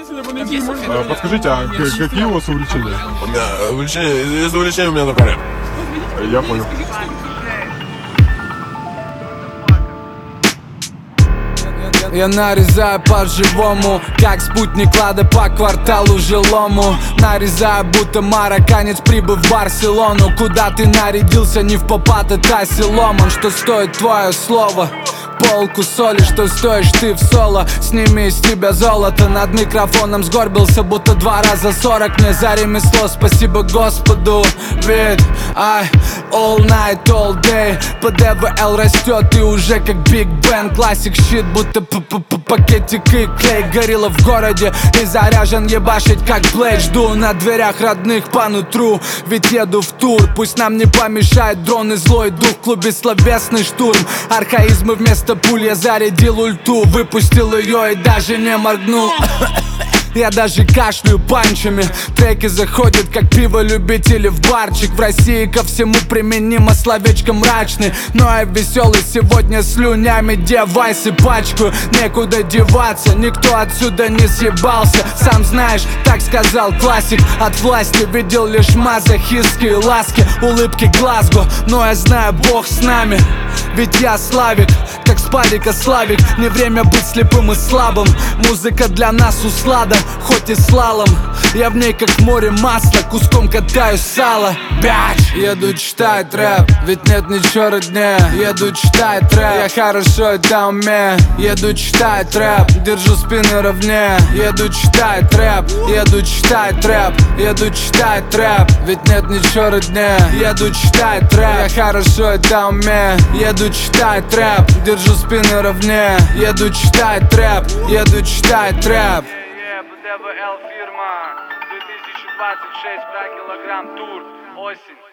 Подскажите, а какие у вас увлечения? У меня увлечение, из увлечения у меня только рэп. Я понял. Я нарезаю по-живому, как спутник Лада по кварталу жилому. Нарезаю, будто марокканец, прибыв в Барселону. Куда ты нарядился, не в попад, это Асиломан. Что стоит твое слово? Полку соли, что стоишь ты в соло. Сними с тебя золото. Над микрофоном сгорбился, будто 2 раза 40. Мне за ремесло, спасибо Господу. Ведь I all night, all day. По ДВЛ растет и уже как Big Ben. Классик щит, будто пакетик и клей. Горилла в городе и заряжен ебашить как Блейд. Жду на дверях родных по нутру, ведь еду в тур. Пусть нам не помешает дрон и злой дух. В клубе словесный штурм, архаизмы вместо пуль. Я зарядил ульту, выпустил ее и даже не моргнул. Я даже кашляю панчами. Треки заходят, как пиво любители в барчик. В России ко всему применимо словечко мрачный. Но я веселый сегодня, слюнями девайсы пачкаю. Некуда деваться, никто отсюда не съебался. Сам знаешь, так сказал классик. От власти видел лишь мазохистские ласки, улыбки Глазго. Но я знаю, Бог с нами, ведь я славик, как Спадика Славик. Не время быть слепым и слабым. Музыка для нас услада, хоть и слалом. Я в ней как в море масла, куском катаю сало. Бяч! Еду читать рэп, ведь нет ничего роднее. Еду читать рэп, я хорошо это умею. Еду читать рэп, держу спину ровнее. Еду читать рэп, еду читать рэп. Еду читать рэп, ведь нет ничего роднее. Еду читать рэп, я хорошо это умею. Еду читать рэп, держу спину ровнее. Еду читать рэп, еду читать рэп. ДВЛ фирма 2026 про килограмм тур осень.